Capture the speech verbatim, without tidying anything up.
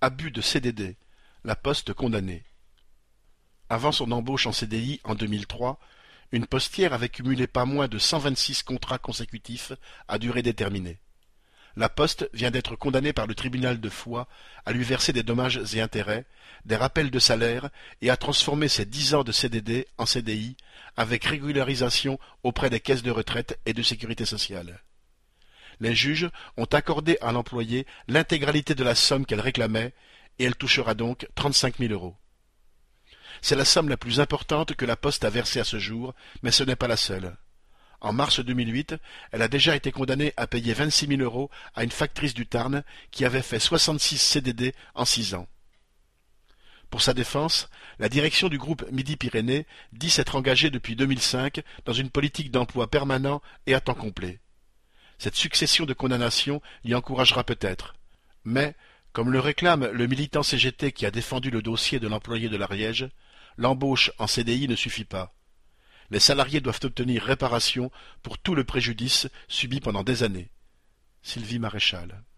Abus de C D D. La Poste condamnée. Avant son embauche en C D I en deux mille trois, une postière avait cumulé pas moins de cent vingt-six contrats consécutifs à durée déterminée. La Poste vient d'être condamnée par le tribunal de Foix à lui verser des dommages et intérêts, des rappels de salaire et à transformer ses dix ans de C D D en C D I avec régularisation auprès des caisses de retraite et de sécurité sociale. Les juges ont accordé à l'employée l'intégralité de la somme qu'elle réclamait et elle touchera donc trente-cinq mille euros. C'est la somme la plus importante que la Poste a versée à ce jour, mais ce n'est pas la seule. En mars deux mille huit, elle a déjà été condamnée à payer vingt-six mille euros à une factrice du Tarn qui avait fait soixante-six C D D en six ans. Pour sa défense, la direction du groupe Midi-Pyrénées dit s'être engagée depuis deux mille cinq dans une politique d'emploi permanent et à temps complet. Cette succession de condamnations l'y encouragera peut-être. Mais, comme le réclame le militant C G T qui a défendu le dossier de l'employé de l'Ariège, l'embauche en C D I ne suffit pas. Les salariés doivent obtenir réparation pour tout le préjudice subi pendant des années. Sylvie Maréchal.